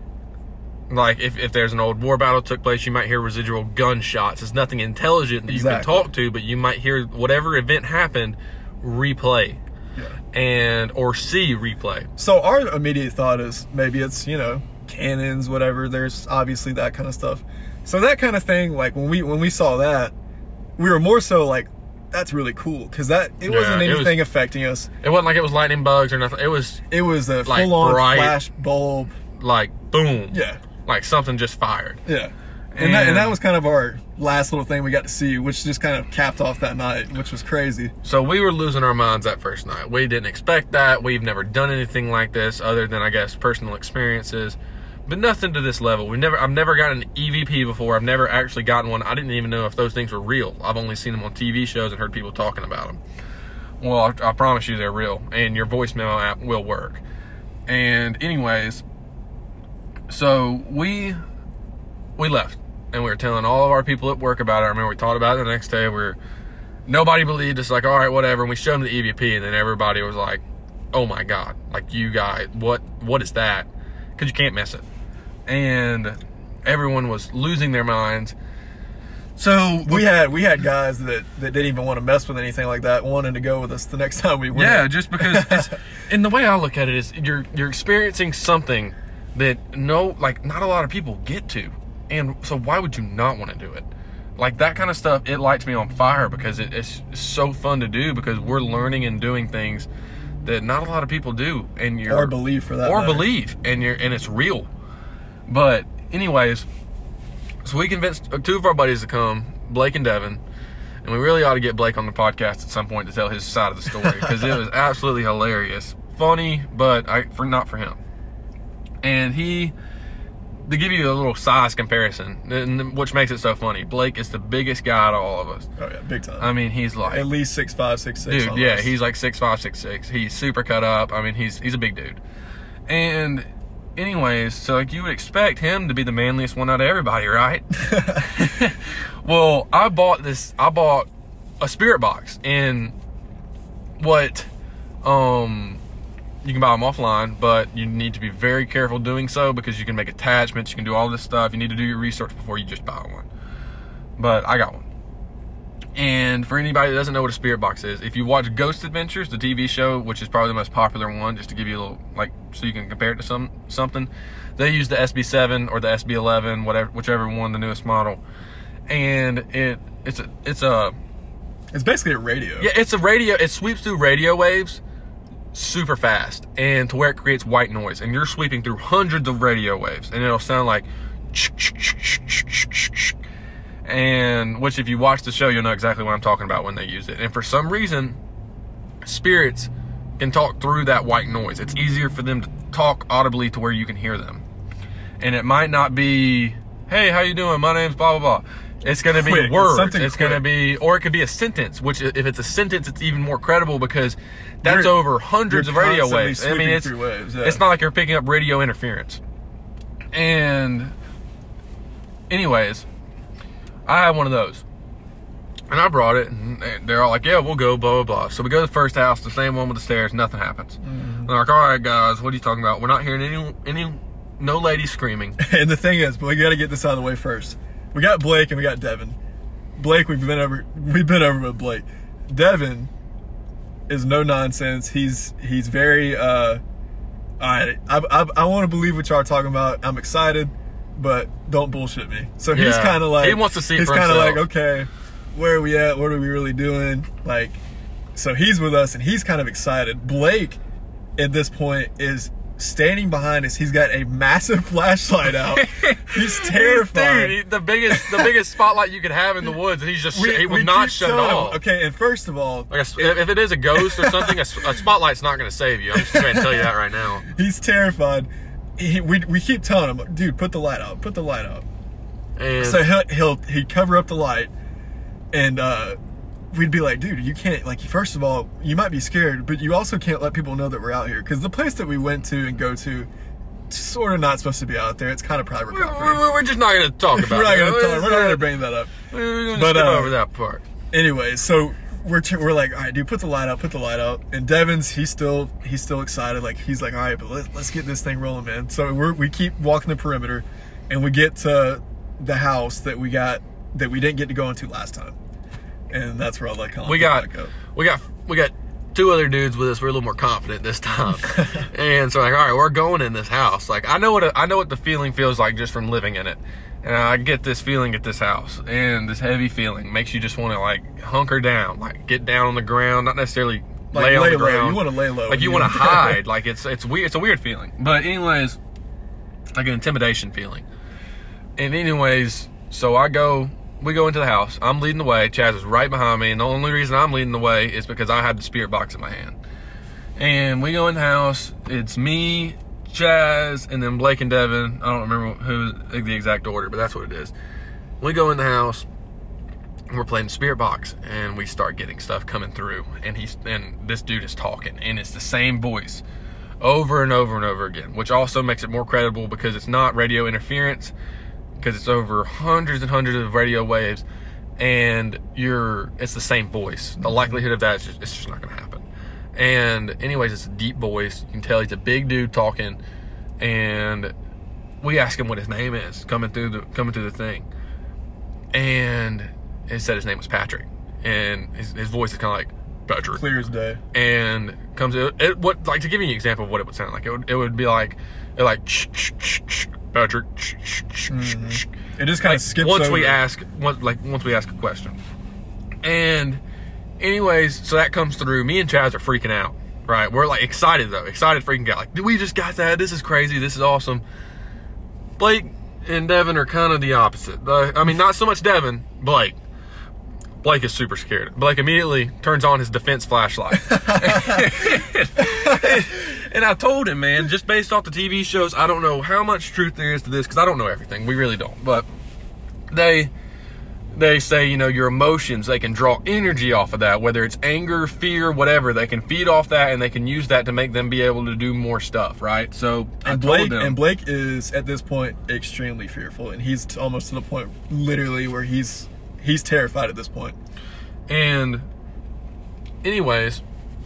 [SPEAKER 1] if there's an old war battle took place, you might hear residual gunshots. It's nothing intelligent that you can talk to, but you might hear whatever event happened replay. Yeah. Or see replay.
[SPEAKER 2] So our immediate thought is maybe it's, cannons, whatever. There's obviously that kind of stuff. So that kind of thing, like when we saw that, we were more so like, that's really cool, because it wasn't anything affecting us.
[SPEAKER 1] It wasn't like it was lightning bugs or nothing. It was
[SPEAKER 2] a
[SPEAKER 1] like
[SPEAKER 2] full-on
[SPEAKER 1] bright,
[SPEAKER 2] flash bulb.
[SPEAKER 1] Like boom.
[SPEAKER 2] Yeah.
[SPEAKER 1] Like something just fired.
[SPEAKER 2] Yeah. And that was kind of our last little thing we got to see, which just kind of capped off that night, which was crazy.
[SPEAKER 1] So we were losing our minds that first night. We didn't expect that. We've never done anything like this other than, I guess, personal experiences. But nothing to this level. I've never gotten an EVP before. I've never actually gotten one. I didn't even know if those things were real. I've only seen them on TV shows and heard people talking about them. Well, I promise you they're real. And your voice memo app will work. And anyways, so we left. And we were telling all of our people at work about it. I remember we talked about it the next day. Nobody believed us. Like, all right, whatever. And we showed them the EVP. And then everybody was like, oh my God. Like, you guys, what is that? Because you can't miss it. And everyone was losing their minds. So
[SPEAKER 2] we had guys that didn't even want to mess with anything like that, wanting to go with us the next time we went.
[SPEAKER 1] Yeah, just because and the way I look at it is you're experiencing something that not a lot of people get to. And so why would you not want to do it? Like that kind of stuff, it lights me on fire, because it's so fun to do, because we're learning and doing things that not a lot of people do, and
[SPEAKER 2] believe for that,
[SPEAKER 1] and it's real. But anyways, so we convinced 2 of our buddies to come, Blake and Devin, and we really ought to get Blake on the podcast at some point to tell his side of the story, because it was absolutely hilarious, funny, but not for him. And to give you a little size comparison, which makes it so funny, Blake is the biggest guy out of all of us.
[SPEAKER 2] Oh yeah, big time.
[SPEAKER 1] I mean, he's like
[SPEAKER 2] at least 6'5", 6'6".
[SPEAKER 1] Dude,
[SPEAKER 2] almost.
[SPEAKER 1] Yeah, he's like 6'5", 6'6". He's super cut up. I mean, he's a big dude. And anyways, so like you would expect him to be the manliest one out of everybody, right? Well, I bought a spirit box, and what you can buy them offline, but you need to be very careful doing so, because you can make attachments, you can do all this stuff. You need to do your research before you just buy one. But I got one. And for anybody that doesn't know what a spirit box is, if you watch Ghost Adventures, the TV show, which is probably the most popular one, just to give you a little, so you can compare it to something, they use the SB7 or the SB11, whichever one, the newest model. And it's
[SPEAKER 2] basically a radio.
[SPEAKER 1] Yeah, it's a radio. It sweeps through radio waves super fast, and to where it creates white noise, and you're sweeping through hundreds of radio waves, and it'll sound like And which, if you watch the show, you'll know exactly what I'm talking about when they use it. And for some reason, spirits can talk through that white noise. It's easier for them to talk audibly to where you can hear them. And it might not be, hey, how you doing? My name's blah, blah, blah. It's going to be words. It's going to be, or it could be a sentence, which if it's a sentence, it's even more credible because that's over hundreds of radio waves. I mean, it's not like you're picking up radio interference. And anyways, I have one of those. And I brought it, and they're all like, yeah, we'll go, blah, blah, blah. So we go to the first house, the same one with the stairs, nothing happens. They're like, all right, guys, what are you talking about? We're not hearing no ladies screaming. And
[SPEAKER 2] the thing is, but we got to get this out of the way first. We got Blake and we got Devin. Blake, we've been over with Blake. Devin is no nonsense. He's very, all right, I want to believe what y'all are talking about. I'm excited, but don't bullshit me. So he's kind of like,
[SPEAKER 1] he wants to see it for
[SPEAKER 2] himself. He's kind of like, okay, where are we at? What are we really doing? Like, so he's with us and he's kind of excited. Blake, at this point, is standing behind us. He's got a massive flashlight out. He's terrified.
[SPEAKER 1] Dude, the biggest spotlight you could have in the woods, and he will not shut it off.
[SPEAKER 2] Okay, and first of all,
[SPEAKER 1] like if it is a ghost or something, a spotlight's not going to save you. I'm just trying to tell you that right now.
[SPEAKER 2] He's terrified. We keep telling him, dude, put the light out. Put the light out. And so he'd cover up the light, and we'd be like, dude, you can't, like, first of all, you might be scared, but you also can't let people know that we're out here. Because the place that we went to and go to, sort of not supposed to be out there. It's kind of private property.
[SPEAKER 1] We're just not going to talk about it.
[SPEAKER 2] We're not going to bring that up.
[SPEAKER 1] We're going to skip over that part.
[SPEAKER 2] Anyway, so we're like, all right, dude, put the light out. And Devin's, he's still excited. Like, he's like, all right, but let's get this thing rolling, man. So we keep walking the perimeter, and we get to the house that we didn't get to go into last time. And that's where all that comes.
[SPEAKER 1] We got two other dudes with us. We're a little more confident this time. And so like, all right, we're going in this house. Like, I know what the feeling feels like just from living in it. And I get this feeling at this house, and this heavy feeling makes you just want to like hunker down, like get down on the ground, not necessarily lay on the ground.
[SPEAKER 2] You want to lay low.
[SPEAKER 1] Like you want to hide. Like it's weird. It's a weird feeling. But anyways, like an intimidation feeling. And anyways, so we go into the house. I'm leading the way. Chaz is right behind me. And the only reason I'm leading the way is because I had the spirit box in my hand. And we go in the house. It's me, Chaz, and then Blake and Devin. I don't remember the exact order, but that's what it is. We go in the house. And we're playing the spirit box. And we start getting stuff coming through. And this dude is talking. And it's the same voice over and over and over again. Which also makes it more credible because it's not radio interference. Because it's over hundreds and hundreds of radio waves, and it's the same voice. The likelihood of that is it's just not going to happen. And anyways, it's a deep voice. You can tell he's a big dude talking, and we ask him what his name is coming through the thing, and it said his name was Patrick, and his voice is kind of like Patrick,
[SPEAKER 2] clear as day,
[SPEAKER 1] and comes to give you an example of what it would sound like. It would be like Patrick.
[SPEAKER 2] It just kind of skips
[SPEAKER 1] once
[SPEAKER 2] over.
[SPEAKER 1] we ask a question. And anyways, so that comes through. Me and Chaz are freaking out, right? We're like excited freaking out. Like, we just got that. This is crazy. This is awesome. Blake and Devin are kind of the opposite. I mean, not so much Devin. Blake is super scared. Blake immediately turns on his defense flashlight. And I told him, man, just based off the TV shows, I don't know how much truth there is to this, because I don't know everything. We really don't. But they say, your emotions, they can draw energy off of that, whether it's anger, fear, whatever. They can feed off that, and they can use that to make them be able to do more stuff, right? So
[SPEAKER 2] Blake is, at this point, extremely fearful, and he's almost to the point, literally, where he's terrified at this point.
[SPEAKER 1] And anyways,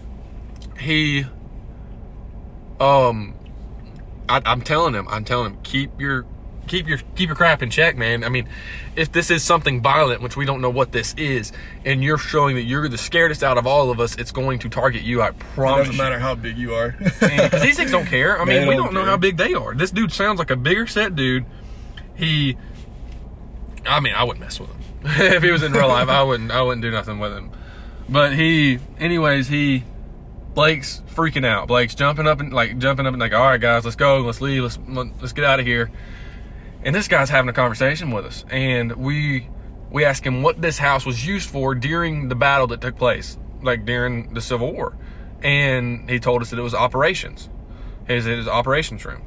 [SPEAKER 1] I'm telling him, keep your crap in check, man. I mean, if this is something violent, which we don't know what this is, and you're showing that you're the scaredest out of all of us, it's going to target you, I promise.
[SPEAKER 2] It doesn't matter how big you are.
[SPEAKER 1] Because these things don't care. I mean, we don't know how big they are. This dude sounds like a bigger set dude. I wouldn't mess with him. If he was in real life, I wouldn't do nothing with him. But Blake's freaking out. Blake's jumping up and like, all right, guys, let's go, let's leave, let's get out of here. And this guy's having a conversation with us, and we asked him what this house was used for during the battle that took place, like during the Civil War. And he told us that it was operations. His operations room.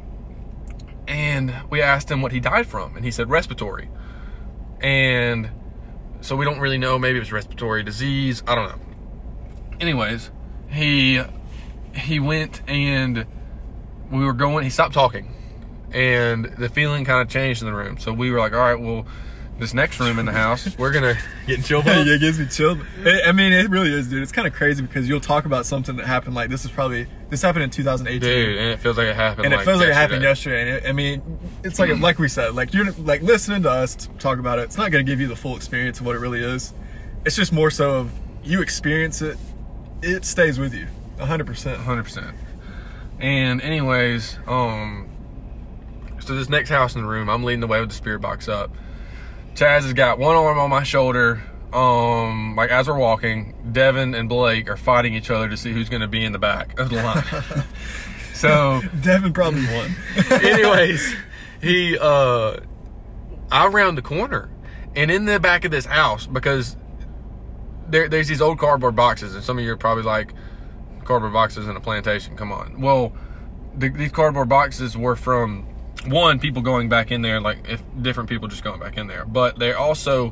[SPEAKER 1] And we asked him what he died from, and he said respiratory. And so we don't really know, maybe it was respiratory disease, I don't know. Anyways, he went, and we were going, he stopped talking. And the feeling kind of changed in the room. So we were like, all right, well, this next room in the house, we're going to get chill bumps.
[SPEAKER 2] Yeah, it gives me chill. I mean, it really is, dude. It's kind of crazy because you'll talk about something that happened, like, this happened in 2018.
[SPEAKER 1] Dude, and it feels like it happened
[SPEAKER 2] and it feels like it happened yesterday. And I mean, it's like we said, like, you're like listening to us talk about it, it's not going to give you the full experience of what it really is. It's just more so of you experience it, it stays with you 100%.
[SPEAKER 1] 100%. And anyways, so this next house in the room, I'm leading the way with the spirit box up. Chaz has got one arm on my shoulder. Like as we're walking, Devin and Blake are fighting each other to see who's going to be in the back of the line. So
[SPEAKER 2] Devin probably won.
[SPEAKER 1] Anyways, I round the corner, and in the back of this house, because there's these old cardboard boxes, and some of you are probably like, cardboard boxes in a plantation, come on. Well, these cardboard boxes were from people going back in there, like if different people just going back in there, but they also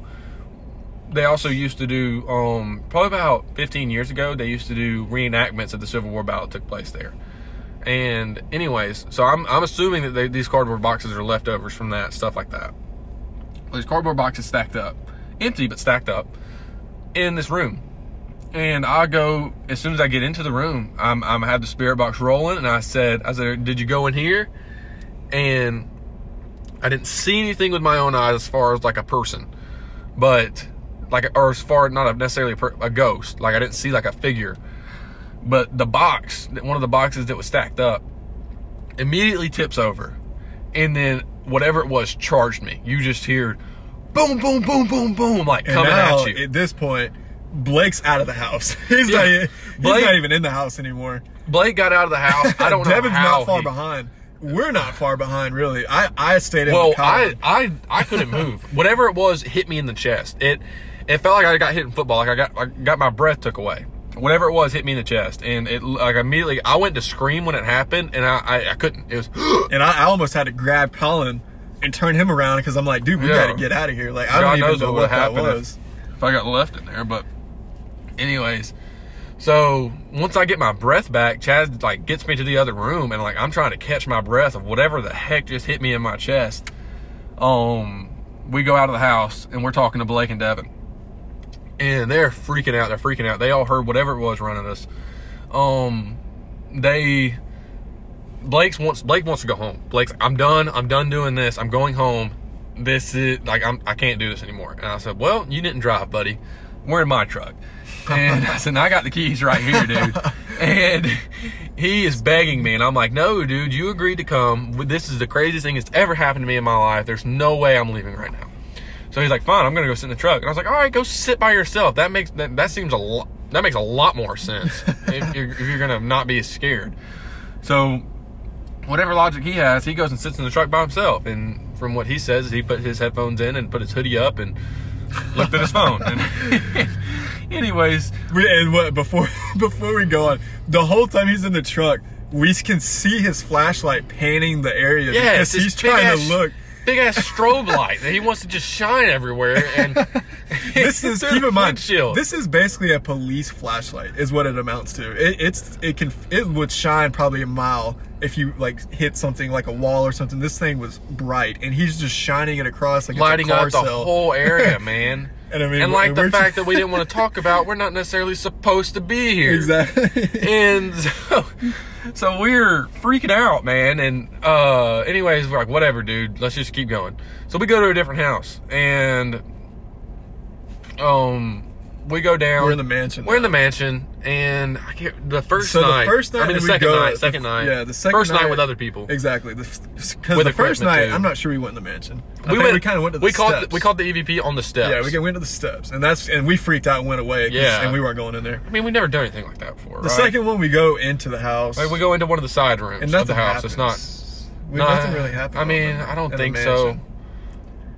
[SPEAKER 1] used to do probably about 15 years ago, they used to do reenactments of the Civil War battle that took place there. And anyways, so I'm assuming that these cardboard boxes are leftovers from that, stuff like that. Well, these cardboard boxes stacked up, empty but stacked up in this room. And I go, as soon as I get into the room, I had the spirit box rolling, and I said, did you go in here? And I didn't see anything with my own eyes as far as like a person, but or as far, not necessarily a ghost. Like I didn't see like a figure, but the box, one of the boxes that was stacked up, immediately tips over, and then whatever it was charged me. You just hear boom, boom, boom, boom, boom, like coming at you.
[SPEAKER 2] At this point, Blake's out of the house. He's not even in the house anymore.
[SPEAKER 1] Blake got out of the house. I don't know
[SPEAKER 2] Devin's
[SPEAKER 1] how.
[SPEAKER 2] not far behind. We're not far behind, really. I stayed in the car.
[SPEAKER 1] I couldn't move. Whatever it was hit me in the chest. It felt like I got hit in football. Like I got my breath took away. Whatever it was hit me in the chest, and it like immediately I went to scream when it happened, and I couldn't. It was
[SPEAKER 2] and I almost had to grab Colin and turn him around because I'm like, dude, we got to get out of here. Like I don't even know what that was.
[SPEAKER 1] If I got left in there, but anyways. So once I get my breath back, Chaz like gets me to the other room, and like I'm trying to catch my breath of whatever the heck just hit me in my chest. We go out of the house, and we're talking to Blake and Devin, and they're freaking out. They're freaking out. They all heard whatever it was running us. Blake wants to go home. Blake's like, I'm done doing this. I'm going home. This is like I can't do this anymore. And I said, well, you didn't drive, buddy. We're in my truck. And I said, I got the keys right here, dude. And he is begging me. And I'm like, no, dude, you agreed to come. This is the craziest thing that's ever happened to me in my life. There's no way I'm leaving right now. So he's like, fine, I'm going to go sit in the truck. And I was like, all right, go sit by yourself. That makes a lot more sense if you're going to not be as scared. So whatever logic he has, he goes and sits in the truck by himself. And from what he says, he put his headphones in and put his hoodie up and looked at his phone. And anyways,
[SPEAKER 2] before we go on, the whole time he's in the truck, we can see his flashlight panning the area because he's trying to look.
[SPEAKER 1] Big ass strobe light that he wants to just shine everywhere. And
[SPEAKER 2] this is, keep in mind, this is basically a police flashlight is what it amounts to. It would shine probably a mile if you like hit something like a wall or something. This thing was bright, and he's just shining it across like
[SPEAKER 1] lighting
[SPEAKER 2] it's a car
[SPEAKER 1] up the
[SPEAKER 2] cell.
[SPEAKER 1] Whole area, man. And like the fact that we didn't want to talk about, we're not necessarily supposed to be here.
[SPEAKER 2] Exactly.
[SPEAKER 1] And so we're freaking out, man. And anyways, we're like, whatever, dude. Let's just keep going. So we go to a different house, and we go down.
[SPEAKER 2] We're in the mansion.
[SPEAKER 1] We're in the mansion, and I can't. The first night. I mean, the second night.
[SPEAKER 2] Yeah, the second
[SPEAKER 1] first night with other people.
[SPEAKER 2] Exactly. Because the first night, I'm not sure we went in the mansion. We kind of went to the steps.
[SPEAKER 1] We called the EVP on the steps.
[SPEAKER 2] Yeah, we went to the steps, and we freaked out and went away.
[SPEAKER 1] Yeah,
[SPEAKER 2] and we weren't going in there.
[SPEAKER 1] I mean, we've never done anything like that before.
[SPEAKER 2] The second one, we go into the house.
[SPEAKER 1] Like, we go into one of the side rooms of the house.
[SPEAKER 2] Happens.
[SPEAKER 1] It's not.
[SPEAKER 2] Nothing really happened.
[SPEAKER 1] I mean, I don't think so.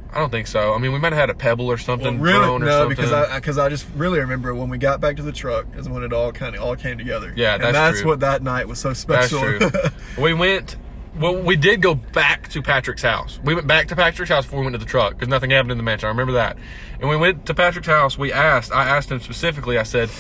[SPEAKER 1] I don't think so. I mean, we might have had a pebble or something
[SPEAKER 2] Well, really,
[SPEAKER 1] thrown or
[SPEAKER 2] no,
[SPEAKER 1] something.
[SPEAKER 2] because I just really remember when we got back to the truck is when it all came together.
[SPEAKER 1] Yeah,
[SPEAKER 2] and that's
[SPEAKER 1] true.
[SPEAKER 2] what that night was so
[SPEAKER 1] That's
[SPEAKER 2] special.
[SPEAKER 1] true. We did go back to Patrick's house. We went back to Patrick's house before we went to the truck because nothing happened in the mansion. I remember that. And we went to Patrick's house. I asked him specifically, I said,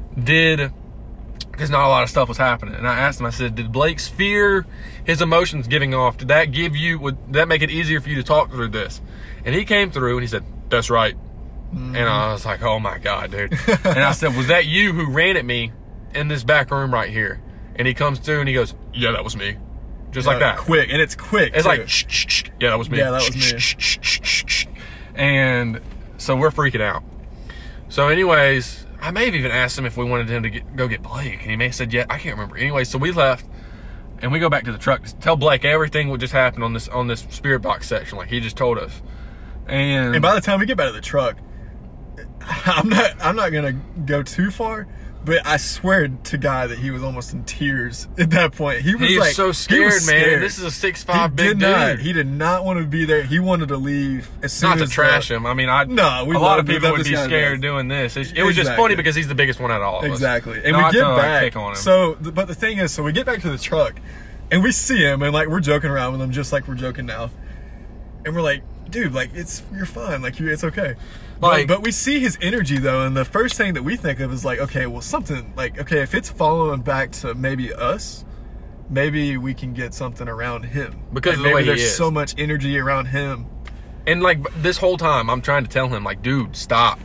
[SPEAKER 1] because not a lot of stuff was happening. And I asked him, I said, did Blake's fear, his emotions giving off, would that make it easier for you to talk through this? And he came through and he said, that's right. And I was like, oh my God, dude. And I said, was that you who ran at me in this back room right here? And he comes through and he goes, yeah, that was me. Just like that.
[SPEAKER 2] Quick, and it's quick.
[SPEAKER 1] It's
[SPEAKER 2] too.
[SPEAKER 1] like, shh, shh, shh. Yeah, that was me.
[SPEAKER 2] Yeah, that was me.
[SPEAKER 1] And so we're freaking out. So anyways, I may have even asked him if we wanted him to go get Blake. And he may have said, yeah, I can't remember. Anyway, so we left. And we go back to the truck to tell Blake everything what just happened on this spirit box section, like he just told us. And
[SPEAKER 2] by the time we get back to the truck, I'm not gonna go too far, but I swear to God that he was almost in tears at that point. He was like,
[SPEAKER 1] so scared,
[SPEAKER 2] he was
[SPEAKER 1] man.
[SPEAKER 2] scared.
[SPEAKER 1] This is a 6'5" big dude.
[SPEAKER 2] He did not want to be there. He wanted to leave as soon
[SPEAKER 1] Not
[SPEAKER 2] as
[SPEAKER 1] to trash him. I mean, a lot of people would be scared doing this. It was just funny because he's the biggest one out of all of us.
[SPEAKER 2] Exactly. And
[SPEAKER 1] Not
[SPEAKER 2] we get
[SPEAKER 1] to,
[SPEAKER 2] back.
[SPEAKER 1] pick on him.
[SPEAKER 2] So, but the thing is, we get back to the truck, and we see him, and like we're joking around with him, just like we're joking now, and we're like, dude, like you're fine, like it's okay. But we see his energy though, and the first thing that we think of is like, okay, well something like, okay, if it's following back to maybe us, maybe we can get something around him
[SPEAKER 1] because of the
[SPEAKER 2] maybe
[SPEAKER 1] way he
[SPEAKER 2] there's
[SPEAKER 1] is.
[SPEAKER 2] so much energy around him.
[SPEAKER 1] And like this whole time, I'm trying to tell him like, dude, stop.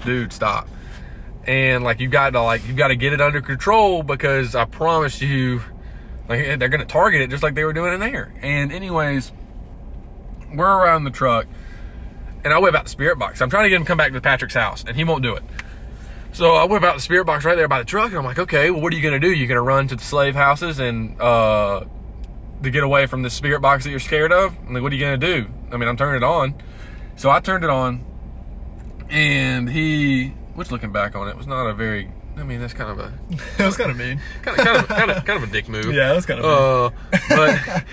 [SPEAKER 1] And like you got to get it under control because I promise you, like they're gonna target it just like they were doing in there. And anyways, we're around the truck. And I whip out the spirit box. I'm trying to get him to come back to Patrick's house, and he won't do it. So I whip out the spirit box right there by the truck, and I'm like, okay, well, what are you going to do? You going to run to the slave houses and to get away from the spirit box that you're scared of? I'm like, what are you going to do? I mean, I'm turning it on. So I turned it on, and which looking back on it, was not a very, I mean, that's kind of a...
[SPEAKER 2] That was kind of mean.
[SPEAKER 1] kind of a dick move.
[SPEAKER 2] Yeah, that's kind of mean.
[SPEAKER 1] But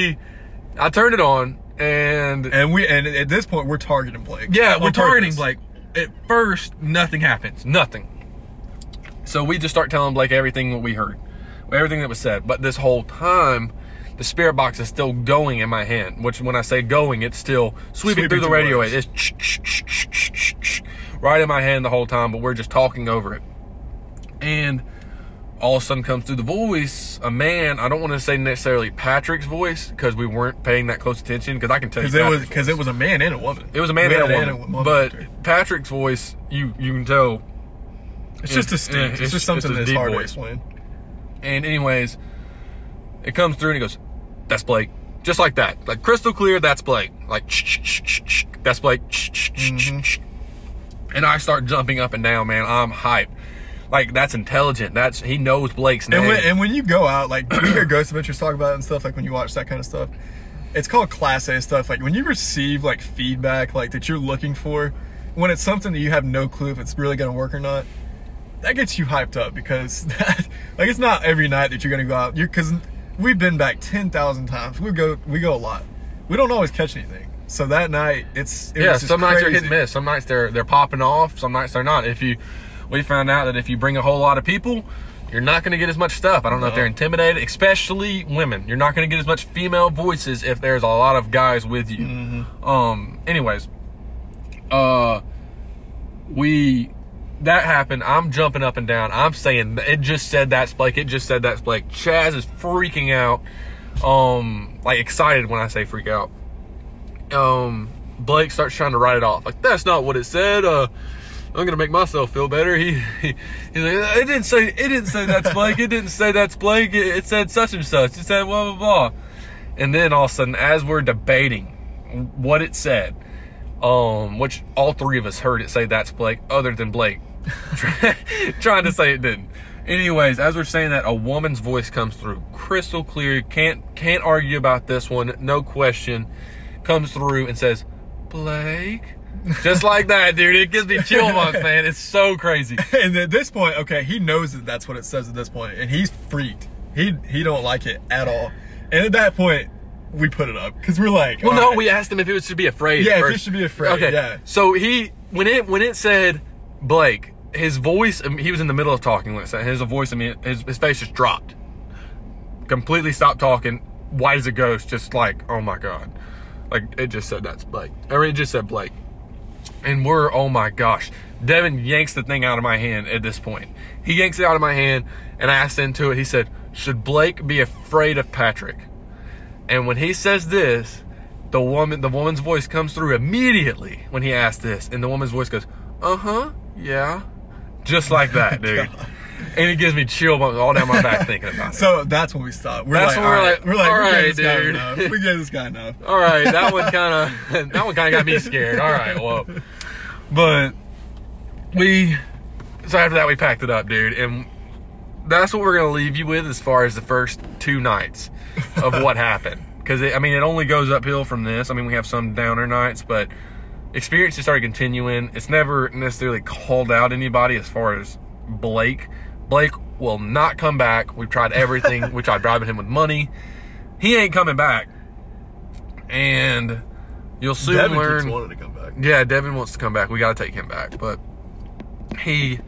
[SPEAKER 1] I turned it on, and
[SPEAKER 2] at this point we're targeting Blake.
[SPEAKER 1] Yeah, we're targeting Blake. At first, nothing happens. Nothing. So we just start telling Blake everything that we heard, everything that was said. But this whole time, the spirit box is still going in my hand. Which, when I say going, it's still sweeping through the radio. It's right in my hand the whole time. But we're just talking over it. And all of a sudden comes through the voice a man. I don't want to say necessarily Patrick's voice because we weren't paying that close attention. Because I can tell you,
[SPEAKER 2] because it was a man and a woman.
[SPEAKER 1] It was a man and a woman. But Patrick's voice, you can tell,
[SPEAKER 2] it's just distinct. It's just something that's hard to explain.
[SPEAKER 1] And anyways, it comes through and he goes, "That's Blake," just like that, like crystal clear. That's Blake. Like that's Blake. And I start jumping up and down, man. I'm hyped. Like, that's intelligent. He knows Blake's name.
[SPEAKER 2] And when you go out, like, we hear Ghost Adventures talk about it and stuff, like when you watch that kind of stuff, it's called Class A stuff. Like, when you receive, like, feedback, like, that you're looking for, when it's something that you have no clue if it's really going to work or not, that gets you hyped up because, like, it's not every night that you're going to go out. Because we've been back 10,000 times. We go a lot. We don't always catch anything. So that night,
[SPEAKER 1] some nights are hit and miss. Some nights they're popping off. Some nights they're not. We found out that if you bring a whole lot of people, you're not going to get as much stuff. I don't know if they're intimidated, especially women. You're not going to get as much female voices if there's a lot of guys with you. Anyways, that happened. I'm jumping up and down. I'm saying, it just said that's Blake. It just said that's Blake. Chaz is freaking out, like excited when I say freak out. Blake starts trying to write it off. Like, that's not what it said. I'm gonna make myself feel better. He's like, it didn't say that's Blake. It didn't say that's Blake. It said such and such. It said blah blah blah. And then all of a sudden, as we're debating what it said, which all three of us heard it say that's Blake, other than Blake trying to say it didn't. Anyways, as we're saying that, a woman's voice comes through, crystal clear. Can't argue about this one. No question. Comes through and says, "Blake." Just like that, dude. It gives me chill bumps, man. It's so crazy.
[SPEAKER 2] And at this point, okay, he knows that that's what it says at this point, and he's freaked. He don't like it at all. And at that point, we put it up because we're like,
[SPEAKER 1] well, no,
[SPEAKER 2] right.
[SPEAKER 1] we asked him if he should be afraid.
[SPEAKER 2] Yeah,
[SPEAKER 1] at
[SPEAKER 2] if
[SPEAKER 1] first.
[SPEAKER 2] he should be afraid.
[SPEAKER 1] Okay,
[SPEAKER 2] Yeah.
[SPEAKER 1] So when it said Blake, his voice, he was in the middle of talking when it said his voice. I mean, his face just dropped, completely stopped talking, white as a ghost, just like, oh my god, like it just said that's Blake, or it just said Blake, and we're, oh my gosh. Devin yanks the thing out of my hand at this point. He yanks it out of my hand, and I asked into it. He said, should Blake be afraid of Patrick? And when he says this, the woman's voice comes through immediately when he asked this. And the woman's voice goes, yeah. Just like that, dude. And it gives me chill bumps all down my back thinking about it.
[SPEAKER 2] So that's when we stopped.
[SPEAKER 1] That's when we're like, all right, dude.
[SPEAKER 2] We gave this guy enough.
[SPEAKER 1] All right, that one kind of got me scared. All right, well. But so after that, we packed it up, dude. And that's what we're going to leave you with as far as the first 2 nights of what happened. Because, it only goes uphill from this. I mean, we have some downer nights, but experiences started continuing. It's never necessarily called out anybody as far as Blake. Blake will not come back. We've tried everything. We tried bribing him with money. He ain't coming back. And you'll soon
[SPEAKER 2] Devin
[SPEAKER 1] learn.
[SPEAKER 2] keeps wanting to come back.
[SPEAKER 1] Yeah, Devin wants to come back. We got to take him back. But he,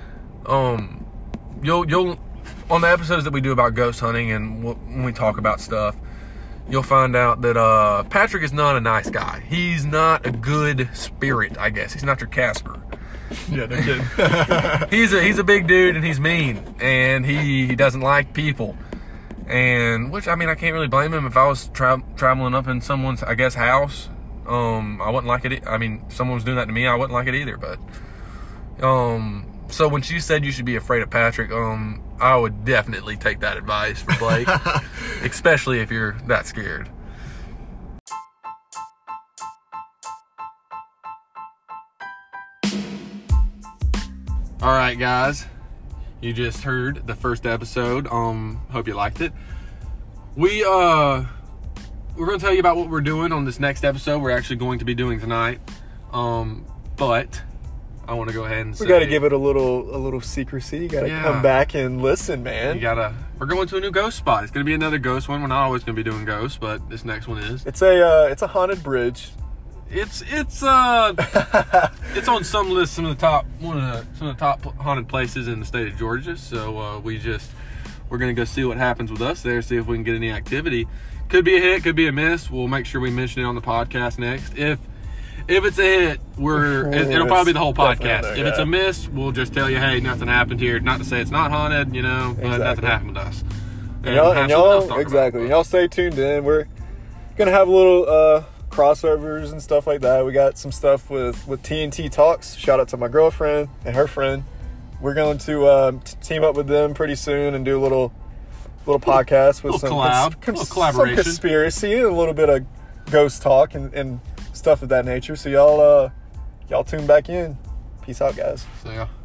[SPEAKER 1] you'll on the episodes that we do about ghost hunting and when we talk about stuff, you'll find out that Patrick is not a nice guy. He's not a good spirit, I guess. He's not your Casper.
[SPEAKER 2] Yeah, no kidding.
[SPEAKER 1] He's a big dude and he's mean and he doesn't like people. And which I can't really blame him. If I was traveling up in someone's, I guess, house, I wouldn't like it. Someone was doing that to me, I wouldn't like it either. But so when she said you should be afraid of Patrick, I would definitely take that advice for Blake, especially if you're that scared. All right, guys, you just heard the first episode. Hope you liked it. We're going to tell you about what we're doing on this next episode. We're actually going to be doing tonight, but I want to go ahead and say
[SPEAKER 2] we got to give it a little secrecy. You got to come back and listen, man.
[SPEAKER 1] We're going to a new ghost spot. It's going to be another ghost one. We're not always going to be doing ghosts, but this next one is.
[SPEAKER 2] It's a haunted bridge.
[SPEAKER 1] It's on some list, some of the top haunted places in the state of Georgia. So we're going to go see what happens with us there, see if we can get any activity. Could be a hit, could be a miss. We'll make sure we mention it on the podcast next. If it's a hit, it'll probably be the whole podcast. If it's a miss, we'll just tell you, hey, nothing happened here. Not to say it's not haunted, but nothing happened with us.
[SPEAKER 2] And y'all exactly. And y'all stay tuned in. We're gonna have a little crossovers and stuff like that. We got some stuff with TNT Talks. Shout out to my girlfriend and her friend. We're going to team up with them pretty soon and do a little podcast with some collaboration, some conspiracy, and a little bit of ghost talk and stuff of that nature. So y'all tune back in. Peace out, guys.
[SPEAKER 1] See ya.